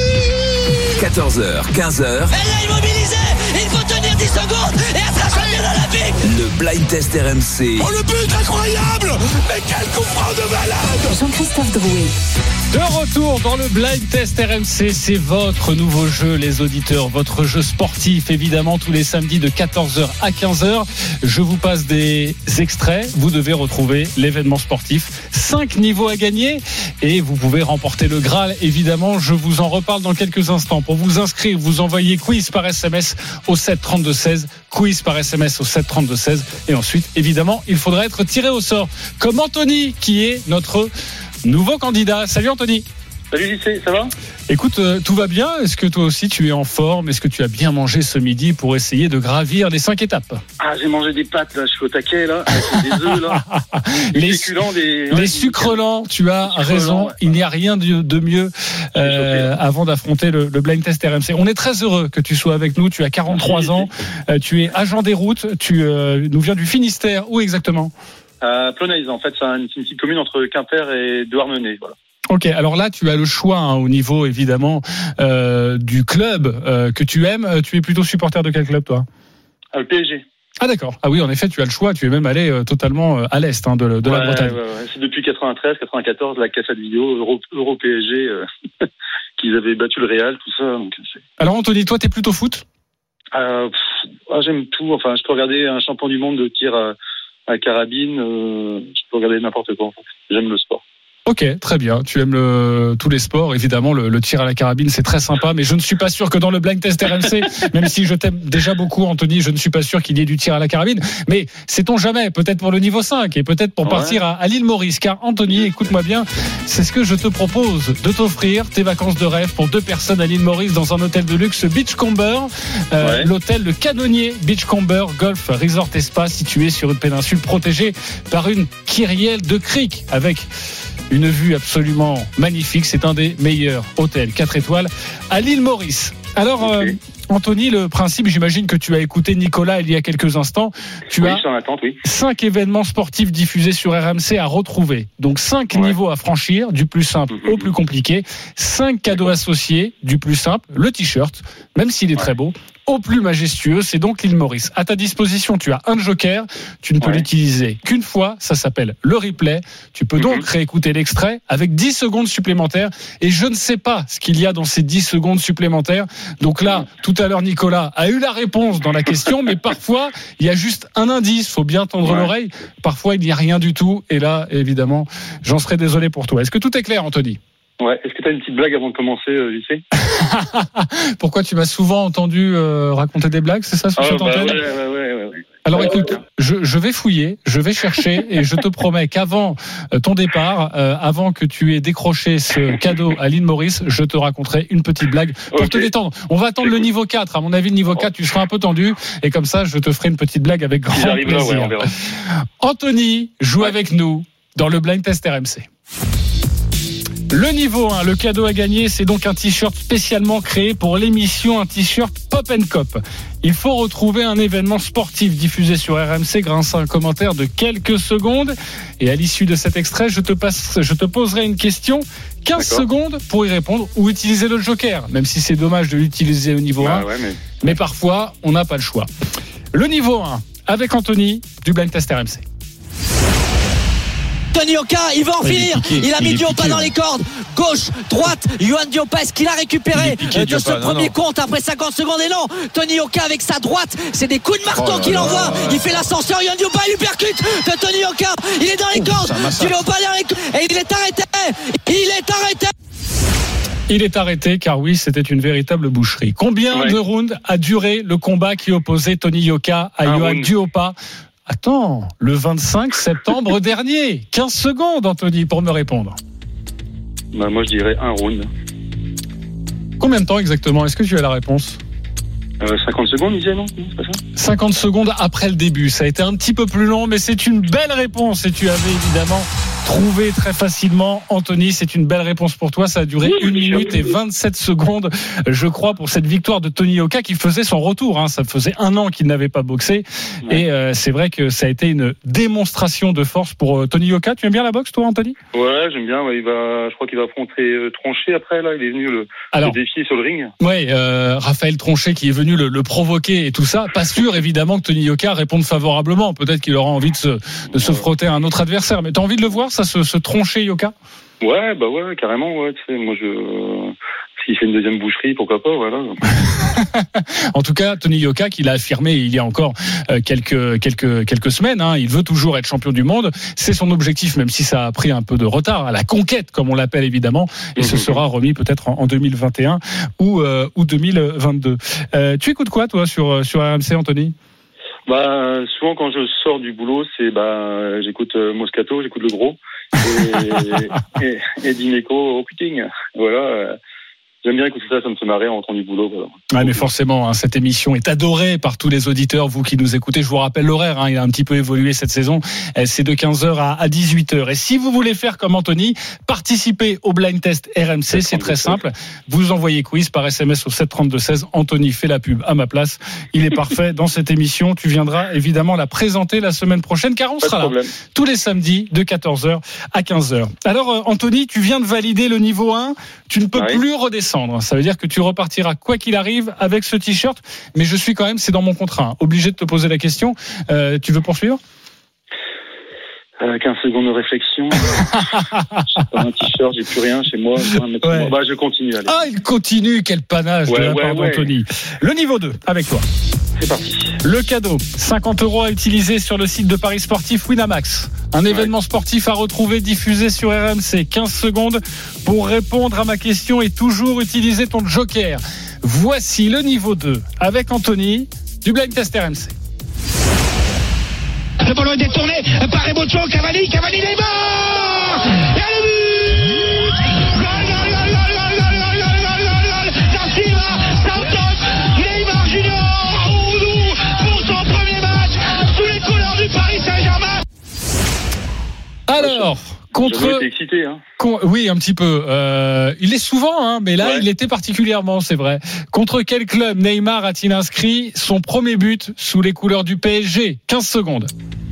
but. quatorze heures, quinze heures. Elle l'a immobilisé. Il faut tenir dix secondes et elle sera championne olympique. Le Blind Test R M C. Oh, le but incroyable. Mais quel coup franc de malade. Jean-Christophe Drouet. De retour dans le Blind Test R M C, c'est votre nouveau jeu, les auditeurs, votre jeu sportif, évidemment, tous les samedis de quatorze heures à quinze heures. Je vous passe des extraits, vous devez retrouver l'événement sportif. Cinq niveaux à gagner et vous pouvez remporter le Graal, évidemment. Je vous en reparle dans quelques instants. Pour vous inscrire, vous envoyez quiz par S M S au sept trente-deux seize, quiz par S M S au sept trente-deux seize. Et ensuite, évidemment, il faudra être tiré au sort, comme Anthony, qui est notre nouveau candidat. Salut Anthony. Salut Lycée, ça va ? Écoute, euh, tout va bien. Est-ce que toi aussi tu es en forme ? Est-ce que tu as bien mangé ce midi pour essayer de gravir les cinq étapes ? Ah, j'ai mangé des pâtes là, je suis au taquet là, avec des œufs là. Des les féculents, des... les ouais, sucres lents, tu as raison. Ouais. Il n'y a rien de, de mieux euh, avant d'affronter le, le Blind Test R M C. On est très heureux que tu sois avec nous. Tu as quarante-trois ans, euh, tu es agent des routes, tu euh, nous viens du Finistère. Où exactement ? À Plonaise, en fait, c'est une petite commune entre Quimper et Douarnenez, voilà. Ok, alors là, tu as le choix hein, au niveau, évidemment, euh, du club euh, que tu aimes. Tu es plutôt supporter de quel club, toi ? Le P S G. Ah d'accord. Ah oui, en effet, tu as le choix. Tu es même allé euh, totalement euh, à l'est hein, de, de ouais, la Bretagne. Ouais, ouais. C'est depuis quatre-vingt-treize, quatre-vingt-quatorze, la cassette vidéo, Euro, Euro P S G, euh, qu'ils avaient battu le Real, tout ça. Donc c'est... Alors Anthony, toi, t'es plutôt foot ? euh, pff, ah, J'aime tout. Enfin, je peux regarder un champion du monde de tir à, à carabine. Euh, je peux regarder n'importe quoi. En fait. J'aime le sport. Ok, très bien. Tu aimes le, tous les sports, évidemment. Le, le tir à la carabine, c'est très sympa, mais je ne suis pas sûr que dans le Blind Test R M C, même si je t'aime déjà beaucoup, Anthony, je ne suis pas sûr qu'il y ait du tir à la carabine. Mais sait-on jamais, peut-être pour le niveau cinq et peut-être pour ouais. partir à, à l'île Maurice. Car Anthony, écoute-moi bien, c'est ce que je te propose de t'offrir tes vacances de rêve pour deux personnes à l'île Maurice dans un hôtel de luxe Beachcomber, euh, ouais. l'hôtel Le Canonnier Beachcomber Golf Resort et Spa, situé sur une péninsule protégée par une kyrielle de criques avec une vue absolument magnifique. C'est un des meilleurs hôtels quatre étoiles à l'île Maurice. Alors, okay. euh, Anthony, le principe, j'imagine que tu as écouté Nicolas il y a quelques instants. Tu oui, as je suis en attente, oui. cinq événements sportifs diffusés sur R M C à retrouver. Donc cinq ouais. niveaux à franchir, du plus simple mm-hmm. au plus compliqué. Cinq cadeaux associés, du plus simple, le t-shirt, même s'il est ouais. très beau, au plus majestueux, c'est donc l'île Maurice. À ta disposition, tu as un joker, tu ne peux ouais. l'utiliser qu'une fois, ça s'appelle le replay. Tu peux donc mm-hmm. réécouter l'extrait avec dix secondes supplémentaires et je ne sais pas ce qu'il y a dans ces dix secondes supplémentaires. Donc là, tout à l'heure, Nicolas a eu la réponse dans la question, mais parfois, il y a juste un indice, faut bien tendre ouais. l'oreille. Parfois, il n'y a rien du tout et là, évidemment, j'en serais désolé pour toi. Est-ce que tout est clair, Anthony ? Ouais. Est-ce que tu as une petite blague avant de commencer, euh, lycée ? Pourquoi tu m'as souvent entendu euh, raconter des blagues, c'est ça sur cette ah, bah, antenne ? ouais, ouais, ouais, ouais, ouais. Alors ouais, écoute, ouais. je, je vais fouiller, je vais chercher et je te promets qu'avant euh, ton départ, euh, avant que tu aies décroché ce cadeau à l'île Maurice, je te raconterai une petite blague pour okay. te détendre. On va attendre le niveau quatre. À mon avis, le niveau quatre, tu seras un peu tendu et comme ça, je te ferai une petite blague avec grand plaisir. Là, ouais, on verra. Anthony joue ouais. avec nous dans le Blind Test R M C. Le niveau un, le cadeau à gagner, c'est donc un t-shirt spécialement créé pour l'émission, un t-shirt Pop and Cop. Il faut retrouver un événement sportif diffusé sur R M C grâce à un commentaire de quelques secondes. Et à l'issue de cet extrait, je te, passe, je te poserai une question. quinze D'accord. secondes pour y répondre ou utiliser le joker, même si c'est dommage de l'utiliser au niveau bah, un. Ouais, mais... mais parfois, on n'a pas le choix. Le niveau un, avec Anthony, du Blind Test R M C. Tony Yoka, il va en ouais, finir. Il, il a il mis Dioppa piqué, dans ouais. les cordes. Gauche, droite, Yohan Dioppa, est-ce qu'il a récupéré piqué, de Dioppa, ce non, premier non. compte après cinquante secondes? Et non, Tony Yoka avec sa droite, c'est des coups de marteau oh qu'il là envoie. Là. Il fait l'ascenseur, Yohan Dioppa, il percute de Tony Yoka. Il est dans les cordes. Dioppa dans les cordes. Et il est arrêté. Il est arrêté. Il est arrêté car oui, c'était une véritable boucherie. Combien ouais. de rounds a duré le combat qui opposait Tony Yoka à Yohan Dioppa? Attends, le vingt-cinq septembre dernier. quinze secondes, Anthony, pour me répondre. Bah, moi, je dirais un round. Combien de temps exactement? Est-ce que tu as la réponse? euh, cinquante secondes, il disait, non? C'est pas ça? cinquante secondes après le début. Ça a été un petit peu plus long, mais c'est une belle réponse. Et tu avais évidemment trouvé très facilement. Anthony, c'est une belle réponse pour toi. Ça a duré une minute et vingt-sept secondes, je crois, pour cette victoire de Tony Yoka qui faisait son retour. Hein. Ça faisait un an qu'il n'avait pas boxé. Ouais. Et euh, c'est vrai que ça a été une démonstration de force pour euh, Tony Yoka. Tu aimes bien la boxe, toi, Anthony? Ouais, j'aime bien. Ouais, il va, je crois qu'il va affronter euh, Tronchet après. Là, il est venu le, Alors, le défier sur le ring. Oui, euh, Raphaël Tronchet qui est venu le, le provoquer et tout ça. Pas sûr, évidemment, que Tony Yoka réponde favorablement. Peut-être qu'il aura envie de se, de se frotter à un autre adversaire. Mais t'as envie de le voir, ça, se, se Tronchet Yoka? Ouais, bah ouais, carrément, ouais, tu sais, moi je... S'il fait une deuxième boucherie, pourquoi pas, voilà. En tout cas, Tony Yoka, qui l'a affirmé il y a encore euh, quelques, quelques, quelques semaines, hein, il veut toujours être champion du monde. C'est son objectif, même si ça a pris un peu de retard, à la conquête, comme on l'appelle évidemment, et mmh. ce sera remis peut-être en, en deux mille vingt et un ou, euh, ou deux mille vingt-deux. Euh, tu écoutes quoi, toi, sur, sur R M C, Anthony? Bah, souvent quand je sors du boulot, c'est bah, j'écoute euh, Moscato, j'écoute le gros, et, et, et Dimeco au putting. Voilà. Euh, J'aime bien écouter ça, ça me fait marrer en rentrant du boulot. Voilà. Ouais, mais forcément, hein, cette émission est adorée par tous les auditeurs, vous qui nous écoutez. Je vous rappelle l'horaire, hein, il a un petit peu évolué cette saison. C'est de quinze heures à dix-huit heures. Et si vous voulez faire comme Anthony, participer au Blind Test R M C, c'est très simple. Vous envoyez quiz par S M S au sept trente-deux seize. Anthony fait la pub à ma place. Il est parfait dans cette émission. Tu viendras évidemment la présenter la semaine prochaine, car on Pas sera là tous les samedis de quatorze heures à quinze heures. Alors, Anthony, tu viens de valider le niveau un. Tu ne peux ouais. plus redescendre. Ça veut dire que tu repartiras quoi qu'il arrive avec ce t-shirt. Mais je suis quand même, c'est dans mon contrat, hein, obligé de te poser la question. Euh, tu veux poursuivre? euh, quinze secondes de réflexion. J'ai pas un t-shirt, j'ai plus rien chez moi. Ouais. Bah, je continue. Allez. Ah, il continue. Quel panache ouais, de la ouais, part ouais. d'Anthony. Le niveau deux, avec toi. C'est parti. Le cadeau, cinquante euros à utiliser sur le site de Paris Sportif Winamax. Un événement ouais. sportif à retrouver diffusé sur R M C. quinze secondes pour répondre à ma question et toujours utiliser ton joker. Voici le niveau deux avec Anthony du Blind Test R M C. Le ballon est détourné par Rebocho, Cavani, Cavani il est mort. Et le but. Gol, gol, gol, gol, gol, gol, gol, gol, gol, gol. Da Silva, Santos, Neymar Junior, Roudou pour son premier match sous les couleurs du Paris Saint-Germain. Alors, contre. J'ai été excité, hein. Con... Oui, un petit peu. Euh, il est souvent, hein, mais là, ouais. il était particulièrement, c'est vrai. Contre quel club Neymar a-t-il inscrit son premier but sous les couleurs du P S G? quinze secondes.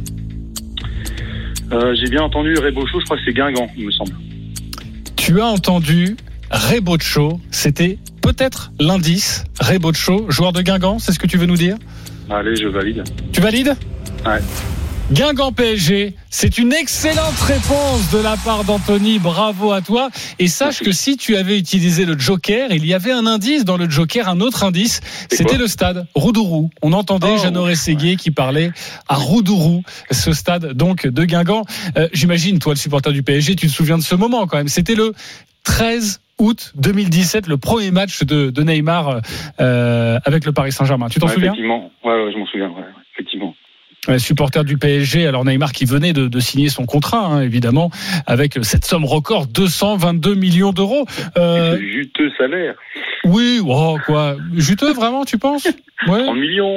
Euh, j'ai bien entendu Rebocho, je crois que c'est Guingamp, il me semble. Tu as entendu Rebocho, c'était peut-être l'indice. Rebocho, joueur de Guingamp, c'est ce que tu veux nous dire? Allez, je valide. Tu valides? Ouais. Guingamp P S G, c'est une excellente réponse de la part d'Anthony, bravo à toi. Et sache que si tu avais utilisé le joker, il y avait un indice dans le joker, un autre indice, c'est c'était quoi? Le stade Roudourou. On entendait oh, Jeannot Rességuier ouais. qui parlait à Roudourou, ce stade donc de Guingamp. Euh, j'imagine, toi le supporter du P S G, tu te souviens de ce moment quand même. C'était le treize août deux mille dix-sept, le premier match de, de Neymar euh, avec le Paris Saint-Germain. Tu t'en ouais, souviens? Effectivement, ouais, ouais, je m'en souviens, ouais, effectivement. Supporter du P S G, alors Neymar qui venait de, de signer son contrat, hein, évidemment, avec cette somme record, deux cent vingt-deux millions d'euros. Euh... C'est juteux salaire. Oui, oh, quoi. Juteux, vraiment, tu penses? Ouais. trente millions.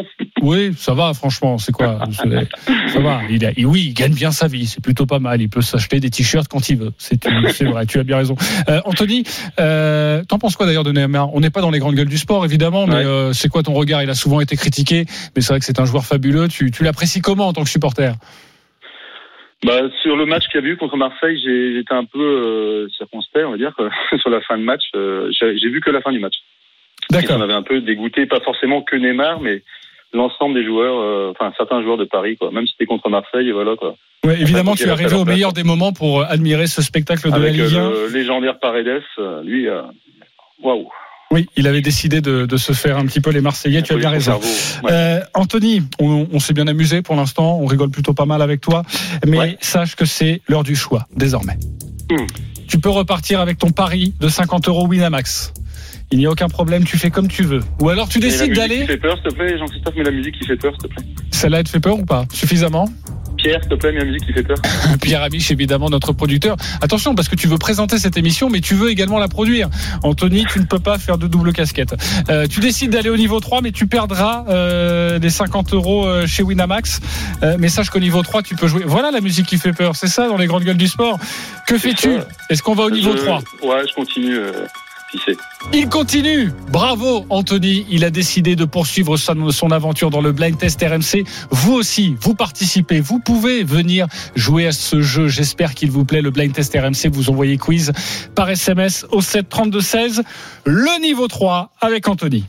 Oui, ça va, franchement. C'est quoi? Ça va. Il a, oui, il gagne bien sa vie. C'est plutôt pas mal. Il peut s'acheter des t-shirts quand il veut. C'est, c'est vrai. Tu as bien raison. Euh, Anthony, euh, t'en penses quoi d'ailleurs de Neymar? On n'est pas dans les grandes gueules du sport, évidemment, mais ouais. euh, c'est quoi ton regard? Il a souvent été critiqué, mais c'est vrai que c'est un joueur fabuleux. Tu, tu l'apprécies comment en tant que supporter? Bah, sur le match qu'il y a eu contre Marseille, j'ai, j'étais un peu euh, circonspect, on va dire, sur la fin de match. Euh, j'ai, j'ai vu que la fin du match. D'accord. On avait un peu dégoûté, pas forcément que Neymar, mais l'ensemble des joueurs, euh, enfin certains joueurs de Paris, quoi. Même si c'était contre Marseille, et voilà, quoi. Ouais, évidemment, tu es arrivé au meilleur des moments pour admirer ce spectacle de Avec, la Ligue un. Euh, le légendaire Paredes, lui, waouh. Wow. Oui, il avait décidé de, de se faire un petit peu les Marseillais, tu as bien raison. Ouais. Euh, Anthony, on, on s'est bien amusé pour l'instant, on rigole plutôt pas mal avec toi, mais ouais. sache que c'est l'heure du choix, désormais. Mmh. Tu peux repartir avec ton pari de cinquante euros Winamax. Il n'y a aucun problème, tu fais comme tu veux. Ou alors tu décides d'aller... Qui fait peur, s'il te plaît, Jean-Christophe, mets la musique qui fait peur, s'il te plaît. Celle-là, elle te fait peur ou pas? Suffisamment? Pierre, s'il te plaît, mets la musique qui fait peur. Pierre Amiche, évidemment, notre producteur. Attention, parce que tu veux présenter cette émission, mais tu veux également la produire. Anthony, tu ne peux pas faire de double casquette. Euh, tu décides d'aller au niveau trois, mais tu perdras euh, les cinquante euros chez Winamax. Euh, mais sache qu'au niveau trois, tu peux jouer. Voilà la musique qui fait peur, c'est ça, dans les grandes gueules du sport. Que c'est fais-tu ça. Est-ce qu'on va au niveau je... trois? Ouais, je continue. Euh... Il continue. Bravo Anthony, il a décidé de poursuivre son, son aventure dans le blind test R M C. Vous aussi, vous participez, vous pouvez venir jouer à ce jeu. J'espère qu'il vous plaît, le blind test R M C. Vous envoyez quiz par S M S au sept trente-deux seize. Le niveau trois avec Anthony.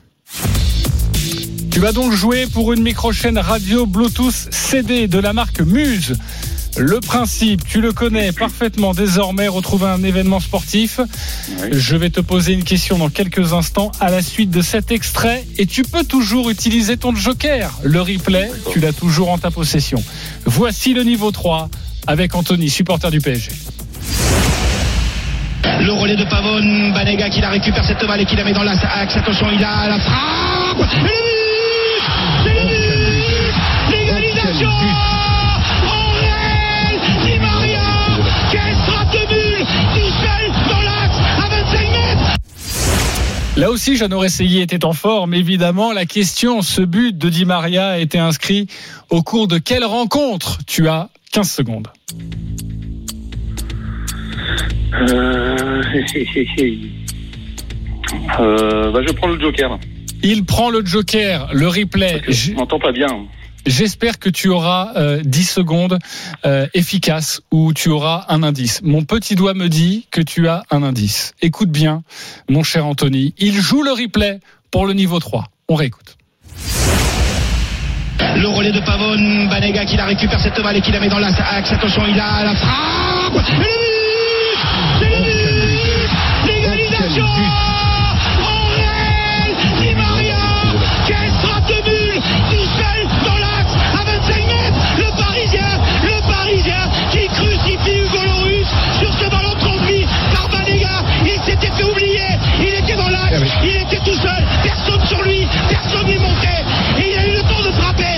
Tu vas donc jouer pour une micro-chaîne radio Bluetooth C D de la marque Muse. Le principe, tu le connais parfaitement désormais. Retrouver un événement sportif. Oui. Je vais te poser une question dans quelques instants à la suite de cet extrait. Et tu peux toujours utiliser ton joker. Le replay, tu l'as toujours en ta possession. Voici le niveau trois avec Anthony, supporter du P S G. Le relais de Pavone, Banega qui la récupère cette balle et qui la met dans l'axe. Attention, il a la frappe. Et le but, c'est le but, l'égalisation. Là aussi, Jeannot Resseguier était en forme. Évidemment, la question, ce but de Di Maria a été inscrit au cours de quelle rencontre? Tu as quinze secondes. Euh... euh, bah, je prends le joker. Il prend le joker, le replay. Je m'entends pas bien. J'espère que tu auras euh, dix secondes euh, efficaces où tu auras un indice. Mon petit doigt me dit que tu as un indice. Écoute bien, mon cher Anthony. Il joue le replay pour le niveau trois. On réécoute. Le relais de Pavone, Banega qui la récupère cette balle et qui la met dans l'axe. Attention, il a la frappe. Et le but, c'est le but, l'égalisation. En réel, Di Maria, quelle frappe de but, tout seul dans l'axe à vingt-cinq mètres. Le Parisien, le Parisien qui crucifie Hugo Lloris sur ce ballon transmis par Banega. Il s'était fait oublier, il était dans l'axe, il était tout seul, personne sur lui, personne n'y montait. Et il a eu le temps de frapper.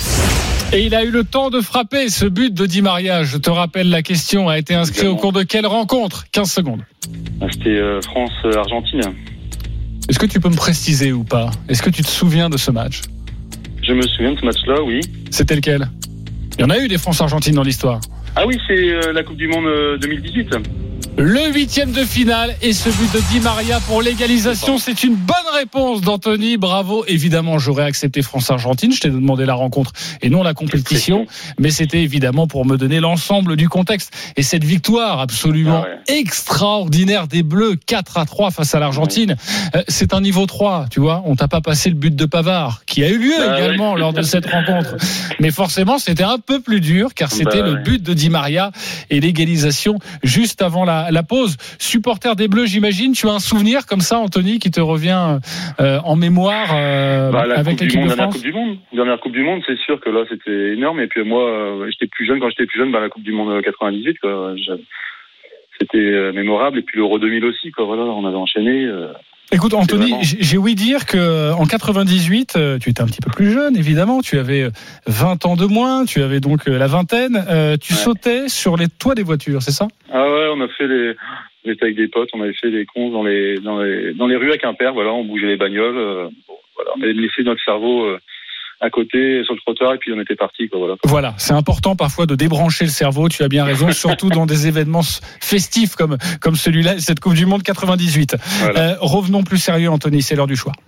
Et il a eu le temps de frapper. Ce but de Di Maria, je te rappelle, la question a été inscrite au cours de quelle rencontre? quinze secondes. C'était euh, France-Argentine. Est-ce que tu peux me préciser ou pas? Est-ce que tu te souviens de ce match? Je me souviens de ce match-là, oui. C'était lequel? Il y en a eu des France-Argentine dans l'histoire. Ah oui, c'est euh, la Coupe du Monde euh, deux mille dix-huit. Le huitième de finale et ce but de Di Maria pour l'égalisation, c'est une bonne réponse d'Anthony, bravo. Évidemment, j'aurais accepté France-Argentine, je t'ai demandé la rencontre et non la compétition, mais c'était évidemment pour me donner l'ensemble du contexte. Et cette victoire absolument ah ouais. extraordinaire des Bleus, quatre à trois face à l'Argentine, ouais. c'est un niveau trois, tu vois, on t'a pas passé le but de Pavard, qui a eu lieu ah également ouais. lors de cette rencontre. Mais forcément, c'était un peu plus dur, car c'était bah le ouais. but de Di Maria et l'égalisation juste avant la la pause. Supporter des Bleus, j'imagine, tu as un souvenir comme ça, Anthony, qui te revient euh, en mémoire euh, bah, avec l'équipe de France. Dernière Coupe du Monde, dernière Coupe du Monde, c'est sûr que là c'était énorme. Et puis moi, euh, j'étais plus jeune quand j'étais plus jeune, bah, la Coupe du Monde quatre-vingt-dix-huit, quoi. C'était euh, mémorable. Et puis l'Euro deux mille aussi, quoi. Voilà, on avait enchaîné. Euh, Écoute, Anthony, vraiment... j'ai ouï dire que en quatre-vingt-dix-huit, tu étais un petit peu plus jeune, évidemment. Tu avais vingt ans de moins. Tu avais donc la vingtaine. Euh, tu ouais. sautais sur les toits des voitures, c'est ça? Ah ouais, on a fait les, on était avec des potes, on avait fait des cons dans les, dans les, dans les rues à Quimper. Voilà, on bougeait les bagnoles. Euh, bon, voilà, on avait laissé notre cerveau euh, à côté sur le trottoir et puis on était parti, quoi. Voilà. Voilà, c'est important parfois de débrancher le cerveau. Tu as bien raison, surtout dans des événements festifs comme comme celui-là, cette Coupe du Monde quatre-vingt-dix-huit. Voilà. Euh, revenons plus sérieux, Anthony. C'est l'heure du choix.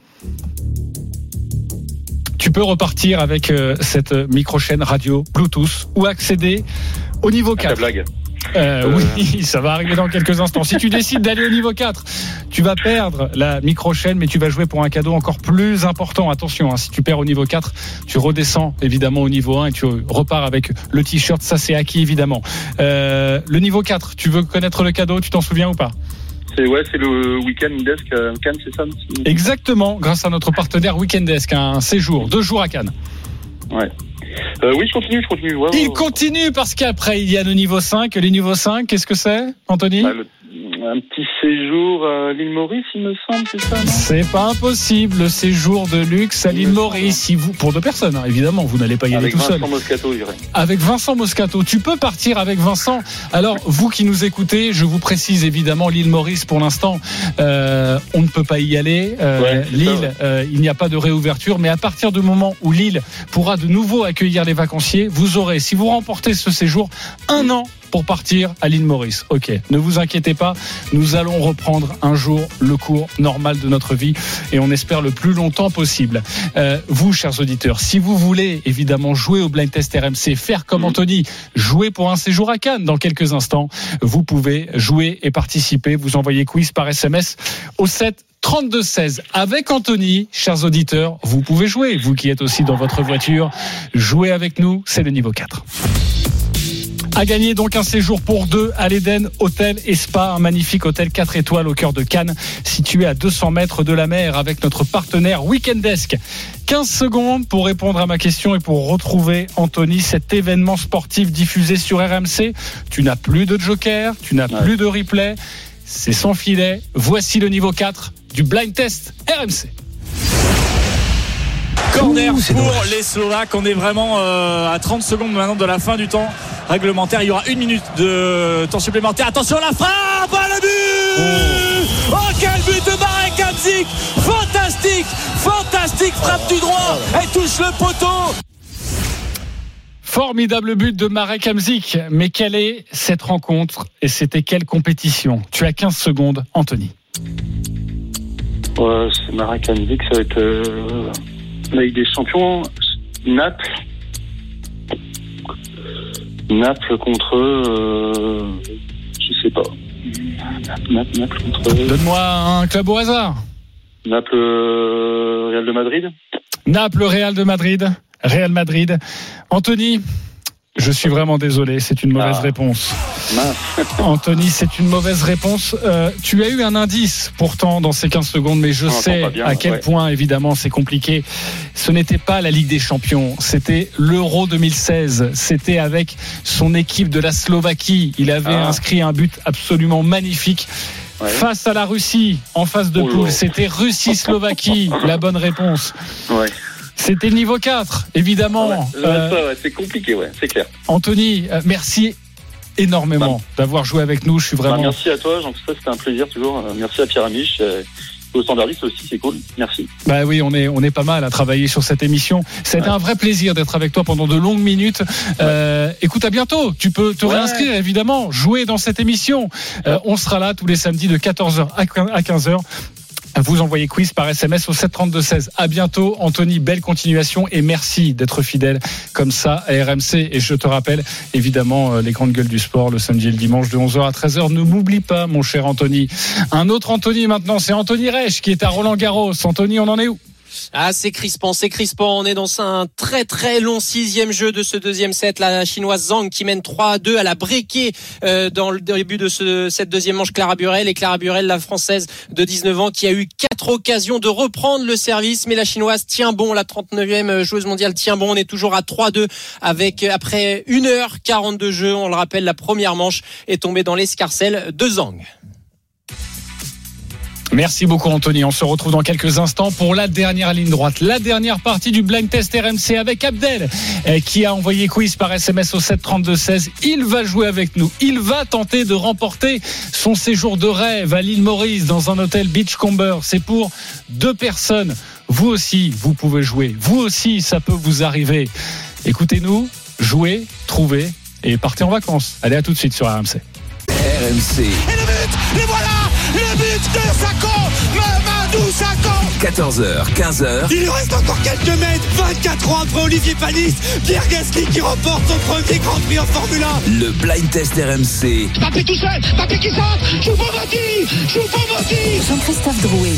Tu peux repartir avec euh, cette micro-chaîne radio Bluetooth ou accéder au niveau quatre. Ta blague. Euh, euh... Oui, ça va arriver dans quelques instants. Si tu décides d'aller au niveau quatre, tu vas perdre la micro-chaîne, mais tu vas jouer pour un cadeau encore plus important. Attention, hein, si tu perds au niveau quatre, tu redescends évidemment au niveau un et tu repars avec le t-shirt. Ça, c'est acquis évidemment. Euh, le niveau quatre, tu veux connaître le cadeau? Tu t'en souviens ou pas? C'est, ouais, c'est le Weekend Desk à Cannes, c'est ça? Exactement, grâce à notre partenaire Weekend Desk, un séjour, deux jours à Cannes. Ouais. Euh, oui, je continue, je continue. Ouais, il ouais, continue ouais. Parce qu'après, il y a le niveau cinq. Le niveau cinq, qu'est-ce que c'est, Anthony? Bah, le... Un petit séjour à l'île Maurice, il me semble, c'est ça, non? C'est pas impossible, le séjour de luxe à l'île Maurice. Si vous, pour deux personnes, hein, évidemment, vous n'allez pas y aller tout seul. Avec Vincent Moscato, je dirais. Avec Vincent Moscato, tu peux partir avec Vincent. Alors, vous qui nous écoutez, je vous précise évidemment, l'île Maurice, pour l'instant, euh, on ne peut pas y aller. Euh, ouais, l'île, ça, ouais. euh, il n'y a pas de réouverture, mais à partir du moment où l'île pourra de nouveau accueillir les vacanciers, vous aurez, si vous remportez ce séjour, un an pour partir à l'île Maurice. Ok, ne vous inquiétez pas, nous allons reprendre un jour le cours normal de notre vie et on espère le plus longtemps possible. Euh, vous, chers auditeurs, si vous voulez évidemment jouer au Blind Test R M C, faire comme Anthony, jouer pour un séjour à Cannes dans quelques instants, vous pouvez jouer et participer. Vous envoyez quiz par S M S au sept trente-deux seize. Avec Anthony, chers auditeurs, vous pouvez jouer. Vous qui êtes aussi dans votre voiture, jouez avec nous, c'est le niveau quatre. À gagner donc un séjour pour deux à l'Eden Hôtel et Spa, un magnifique hôtel quatre étoiles au cœur de Cannes, situé à deux cents mètres de la mer avec notre partenaire Weekend Desk. quinze secondes pour répondre à ma question et pour retrouver Anthony, cet événement sportif diffusé sur R M C. Tu n'as plus de joker, tu n'as ouais. plus de replay, c'est sans filet. Voici le niveau quatre du Blind Test R M C. Corner Ouh, pour dommage. Les Slovaques. On est vraiment euh, à trente secondes maintenant de la fin du temps réglementaire. Il y aura une minute de temps supplémentaire. Attention à la frappe, à le but oh. oh quel but de Marek Hamsik. Fantastique, fantastique frappe oh. du droit et touche le poteau. Formidable but de Marek Hamsik. Mais quelle est cette rencontre et c'était quelle compétition? Tu as quinze secondes, Anthony. Ouais, c'est Marek Hamsik, ça va être euh, la Ligue des Champions, Naples. Naples contre euh, je sais pas. Naples, Naples contre. Donne-moi un club au hasard. Naples, euh, Real de Madrid. Naples, Real de Madrid. Real Madrid. Anthony, je suis vraiment désolé, c'est une mauvaise ah. réponse. Anthony, c'est une mauvaise réponse. Euh, tu as eu un indice pourtant dans ces quinze secondes, mais je On sais bien, à quel ouais. point évidemment c'est compliqué. Ce n'était pas la Ligue des Champions, c'était l'Euro deux mille seize. C'était avec son équipe de la Slovaquie. Il avait ah. inscrit un but absolument magnifique. Ouais. Face à la Russie, en phase de oh poule, c'était Russie-Slovaquie, la bonne réponse. Ouais. C'était le niveau quatre, évidemment. Ouais, euh, ça, ouais, c'est compliqué, ouais, c'est clair. Anthony, euh, merci énormément bah, d'avoir joué avec nous. Je suis vraiment. Bah, merci à toi, Jean-Christophe, c'était un plaisir toujours. Merci à Pierre Amiche. Euh... Au standardiste aussi, c'est cool. Merci. Bah oui, on est on est pas mal à travailler sur cette émission. C'était ouais. un vrai plaisir d'être avec toi pendant de longues minutes. Ouais. Euh, écoute, à bientôt. Tu peux te ouais. réinscrire évidemment, jouer dans cette émission. Euh, on sera là tous les samedis de quatorze heures à quinze heures. Vous envoyez quiz par S M S au sept trente-deux seize. À bientôt, Anthony. Belle continuation et merci d'être fidèle comme ça à R M C. Et je te rappelle, évidemment, les grandes gueules du sport le samedi et le dimanche de onze heures à treize heures. Ne m'oublie pas, mon cher Anthony. Un autre Anthony maintenant, c'est Anthony Reich qui est à Roland-Garros. Anthony, on en est où? Ah, c'est crispant, c'est crispant. On est dans un très très long sixième jeu de ce deuxième set. La chinoise Zhang qui mène trois à deux. Elle a breaké euh, dans le début de ce, cette deuxième manche Clara Burel. Et Clara Burel, la française de dix-neuf ans, qui a eu quatre occasions de reprendre le service. Mais la chinoise tient bon. La trente-neuvième joueuse mondiale tient bon. On est toujours à trois deux avec, après une heure quarante de jeu. On le rappelle, la première manche est tombée dans l'escarcelle de Zhang. Merci beaucoup Anthony, on se retrouve dans quelques instants pour la dernière ligne droite, la dernière partie du blind test R M C avec Abdel qui a envoyé quiz par S M S au sept trente-deux seize. Il va jouer avec nous, il va tenter de remporter son séjour de rêve à l'île Maurice dans un hôtel Beachcomber. C'est pour deux personnes. Vous aussi, vous pouvez jouer. Vous aussi, ça peut vous arriver. Écoutez-nous, jouez, trouvez et partez en vacances. Allez, à tout de suite sur R M C. R M C. Et le but, et voilà, le but de Sakho, Mamadou Sakho. quatorze heures, quinze heures. Il lui reste encore quelques mètres. vingt-quatre ans après Olivier Panis, Pierre Gasly qui remporte son premier Grand Prix en Formule un. Le blind test R M C. Mbappé tout seul, Mbappé qui centre, Choupo-Moting, Choupo-Moting. Jean-Christophe Drouet.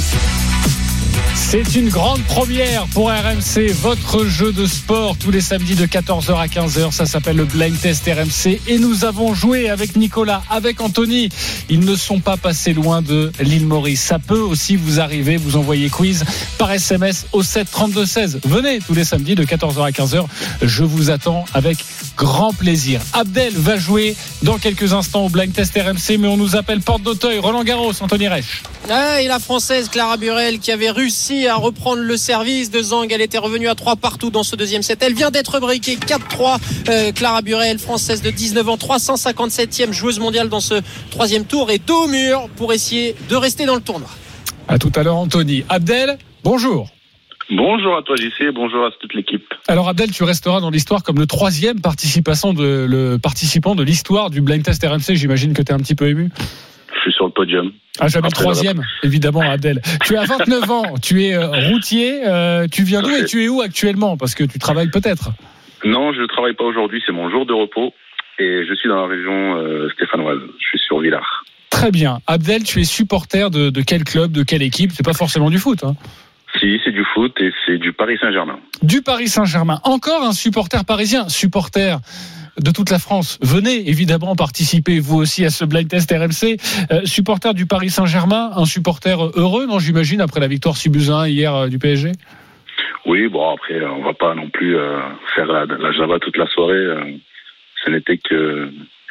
C'est une grande première pour R M C, votre jeu de sport tous les samedis de quatorze heures à quinze heures. Ça s'appelle le Blind Test R M C et nous avons joué avec Nicolas, avec Anthony. Ils ne sont pas passés loin de l'île Maurice. Ça peut aussi vous arriver, vous envoyez quiz par S M S au sept trente-deux seize. Venez tous les samedis de quatorze heures à quinze heures. Je vous attends avec grand plaisir. Abdel va jouer dans quelques instants au Blind Test R M C, mais on nous appelle Porte d'Auteuil, Roland Garros, Anthony Reich. Ah, et la Française Clara Burel qui avait réussi à reprendre le service de Zhang. Elle était revenue à trois partout dans ce deuxième set. Elle vient d'être breakée quatre trois. Euh, Clara Burel, Française de dix-neuf ans, trois cent cinquante-septième joueuse mondiale dans ce troisième tour et dos au mur pour essayer de rester dans le tournoi. À tout à l'heure Anthony. Abdel, bonjour. Bonjour à toi J C, bonjour à toute l'équipe. Alors Abdel, tu resteras dans l'histoire comme le troisième participant de, le participant de l'histoire du Blind Test R M C. J'imagine que tu es un petit peu ému. Je suis sur le podium. Ah, jamais le troisième, évidemment, Abdel. Tu as vingt-neuf ans, tu es euh, routier, euh, tu viens d'où et tu es où actuellement? Parce que tu travailles peut-être. Non, je ne travaille pas aujourd'hui, c'est mon jour de repos et je suis dans la région euh, stéphanoise. Je suis sur Villars. Très bien. Abdel, tu es supporter de, de quel club, de quelle équipe? C'est pas forcément du foot, hein? Si, c'est du foot et c'est du Paris Saint-Germain. Du Paris Saint-Germain. Encore un supporter parisien, supporter de toute la France. Venez évidemment participer vous aussi à ce blind test R M C. Euh, supporter du Paris Saint-Germain, un supporter heureux, non, j'imagine, après la victoire six buts à un hier euh, du P S G. Oui, bon après on va pas non plus euh, faire la, la Java toute la soirée. Euh, ce n'était que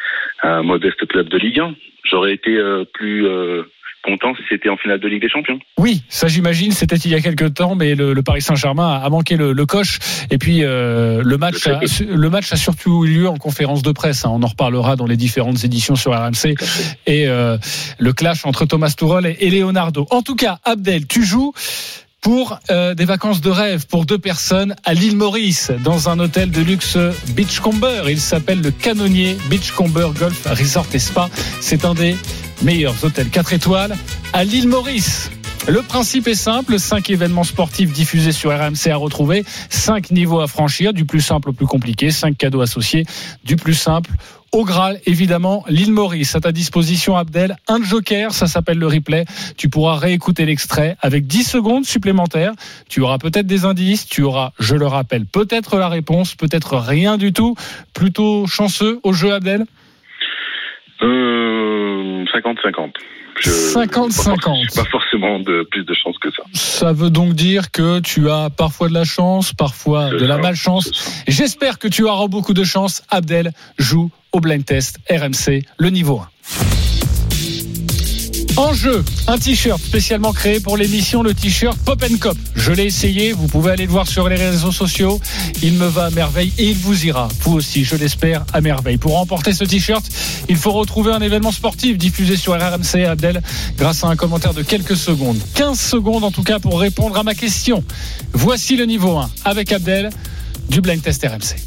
un modeste club de Ligue un. J'aurais été euh, plus euh, content si c'était en finale de Ligue des Champions. Oui, ça j'imagine, c'était il y a quelques temps, mais le, le Paris Saint-Germain a manqué le, le coche. Et puis euh, le match, a, le match a surtout eu lieu en conférence de presse. Hein. On en reparlera dans les différentes éditions sur R M C. Et euh, le clash entre Thomas Tuchel et, et Leonardo. En tout cas, Abdel, tu joues pour euh, des vacances de rêve pour deux personnes à l'île Maurice dans un hôtel de luxe Beachcomber. Il s'appelle le Canonnier Beachcomber Golf Resort et Spa. C'est un des meilleurs hôtels quatre étoiles à l'île Maurice. Le principe est simple, cinq événements sportifs diffusés sur R M C à retrouver, cinq niveaux à franchir, du plus simple au plus compliqué, cinq cadeaux associés, du plus simple au Graal, évidemment, l'île Maurice. À ta disposition, Abdel, un joker, ça s'appelle le replay. Tu pourras réécouter l'extrait avec dix secondes supplémentaires. Tu auras peut-être des indices, tu auras, je le rappelle, peut-être la réponse, peut-être rien du tout. Plutôt chanceux au jeu, Abdel ? Euh, cinquante cinquante. cinquante cinquante. Pas forcément de plus de chance que ça. Ça veut donc dire que tu as parfois de la chance, parfois de la malchance. J'espère que tu auras beaucoup de chance. Abdel joue au blind test R M C, le niveau un. En jeu, un t-shirt spécialement créé pour l'émission, le t-shirt Pop and Cop. Je l'ai essayé, vous pouvez aller le voir sur les réseaux sociaux. Il me va à merveille et il vous ira, vous aussi, je l'espère, à merveille. Pour remporter ce t-shirt, il faut retrouver un événement sportif diffusé sur R M C, Abdel, grâce à un commentaire de quelques secondes. quinze secondes en tout cas pour répondre à ma question. Voici le niveau un avec Abdel du blind test R M C.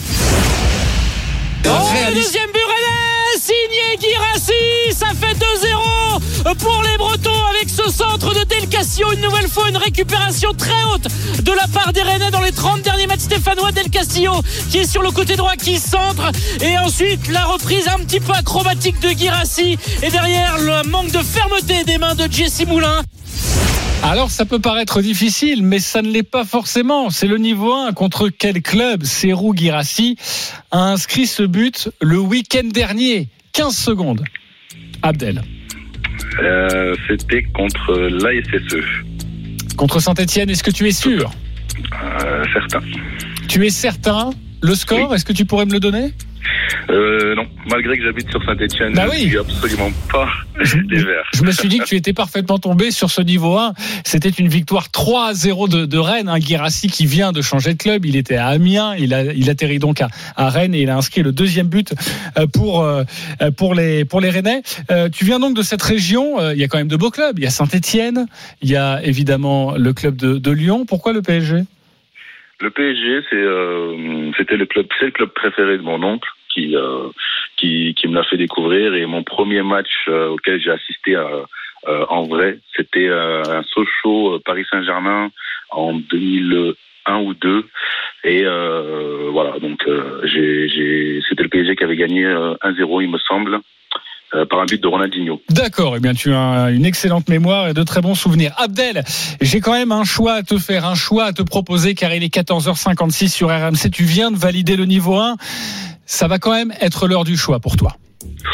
Oh, le deuxième but rennais, signé Guirassy, ça fait deux zéro pour les Bretons avec ce centre de Del Castillo. Une nouvelle fois une récupération très haute de la part des Rennais dans les trente derniers mètres stéphanois. Del Castillo qui est sur le côté droit, qui centre, et ensuite la reprise un petit peu acrobatique de Guirassy, et derrière le manque de fermeté des mains de Jesse Moulin. Alors ça peut paraître difficile, mais ça ne l'est pas forcément. C'est le niveau un. Contre quel club Serhou Guirassy a inscrit ce but le week-end dernier? quinze secondes. Abdel. Euh, c'était contre l'A S S E. Contre Saint-Etienne, est-ce que tu es sûr? euh, Certain. Tu es certain? Le score, oui. Est-ce que tu pourrais me le donner? Euh, non, malgré que j'habite sur Saint-Etienne, bah je oui. suis absolument pas les Verts. Je me suis dit que tu étais parfaitement tombé sur ce niveau un. C'était une victoire trois à zéro de, de Rennes. Hein. Guirassy qui vient de changer de club. Il était à Amiens. Il, a, il atterrit donc à, à Rennes et il a inscrit le deuxième but pour, pour, les, pour les Rennais. Euh, tu viens donc de cette région. Il y a quand même de beaux clubs. Il y a Saint-Etienne. Il y a évidemment le club de, de Lyon. Pourquoi le P S G ? Le P S G, c'est, euh, c'était le club, c'est le club préféré de mon oncle qui, euh, qui, qui me l'a fait découvrir. Et mon premier match euh, auquel j'ai assisté à, euh, en vrai, c'était euh, un Sochaux Paris Saint-Germain en deux mille un ou deux. Et euh, voilà, donc euh, j'ai, j'ai, c'était le P S G qui avait gagné euh, un zéro, il me semble. Par un but de Ronaldinho. D'accord, eh bien tu as une excellente mémoire et de très bons souvenirs. Abdel, j'ai quand même un choix à te faire, un choix à te proposer car il est quatorze heures cinquante-six sur R M C. Tu viens de valider le niveau un. Ça va quand même être l'heure du choix pour toi.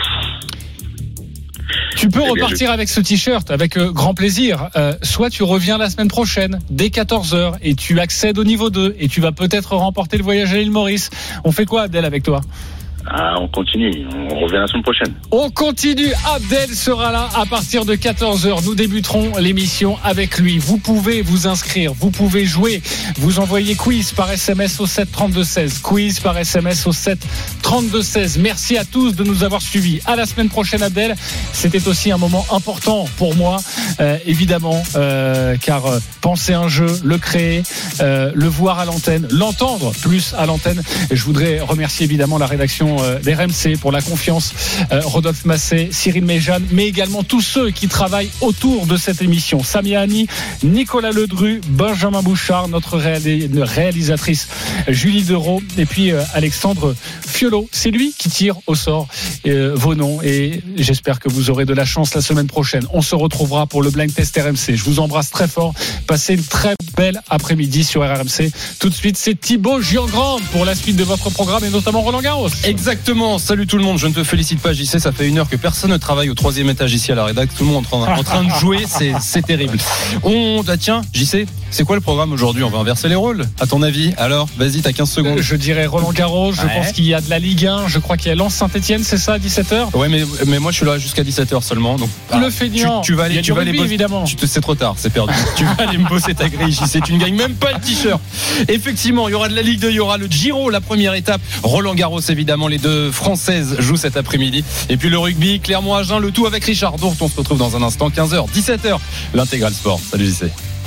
Tu peux eh repartir je... avec ce t-shirt avec euh, grand plaisir. Euh, soit tu reviens la semaine prochaine dès quatorze heures et tu accèdes au niveau deux et tu vas peut-être remporter le voyage à l'île Maurice. On fait quoi, Abdel, avec toi ? Ah, on continue, on revient la semaine prochaine. On continue, Abdel sera là à partir de quatorze heures. Nous débuterons l'émission avec lui. Vous pouvez vous inscrire, vous pouvez jouer. Vous envoyez quiz par S M S au sept trente-deux seize. Quiz par S M S au sept trente-deux seize. Merci à tous de nous avoir suivis. À la semaine prochaine, Abdel. C'était aussi un moment important pour moi, euh, évidemment, euh, car euh, penser un jeu, le créer, euh, le voir à l'antenne, l'entendre plus à l'antenne. Et je voudrais remercier évidemment la rédaction d'R M C pour la confiance, euh, Rodolphe Massé, Cyril Méjeanne, mais également tous ceux qui travaillent autour de cette émission. Samia Hani, Nicolas Ledru, Benjamin Bouchard, notre réalis- réalisatrice Julie Dereau et puis euh, Alexandre Fiolo. C'est lui qui tire au sort euh, vos noms et j'espère que vous aurez de la chance la semaine prochaine. On se retrouvera pour le Blind Test R M C. Je vous embrasse très fort. Passez une très belle après-midi sur R M C. Tout de suite, c'est Thibaut Giangrande pour la suite de votre programme et notamment Roland Garros. Exactement, salut tout le monde, je ne te félicite pas J C, ça fait une heure que personne ne travaille au troisième étage ici à la rédac, tout le monde est en train, en train de jouer, c'est, c'est terrible. On, ah tiens, J C, c'est quoi le programme aujourd'hui ? On va inverser les rôles, à ton avis ? Alors, vas-y, t'as quinze secondes. Je dirais Roland Garros, je ouais. pense qu'il y a de la Ligue un, je crois qu'il y a Lens Saint-Etienne, c'est ça, à dix-sept heures ? Ouais, mais, mais moi je suis là jusqu'à dix-sept heures seulement, donc le feignant, tu, tu vas aller, tu vas aller bosser, évidemment. Tu te, c'est trop tard, c'est perdu. Tu vas aller me bosser ta grille, J C, tu ne gagnes même pas le t-shirt. Effectivement, il y aura de la Ligue deux, il y aura le Giro, la première étape, Roland Garros évidemment, les deux Françaises jouent cet après-midi. Et puis le rugby, Clermont-Agen, le tout avec Richard Dourte. On se retrouve dans un instant, quinze heures, dix-sept heures, l'intégral sport. Salut J C.